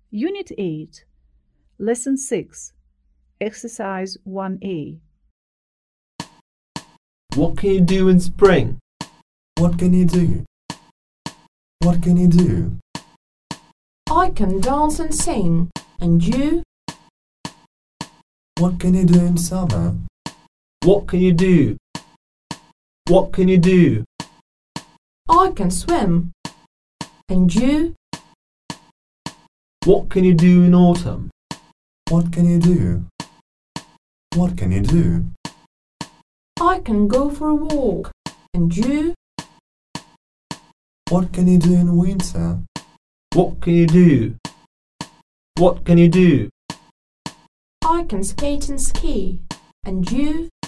Unit 8, Lesson 6, Exercise 1A. What can you do in spring? What can you do? What can you do? I can dance and sing. And you? What can you do in summer? What can you do? What can you do? I can swim. And you? What can you do in autumn? What can you do? What can you do? I can go for a walk. And you? What can you do in winter? What can you do? What can you do? I can skate and ski. And you?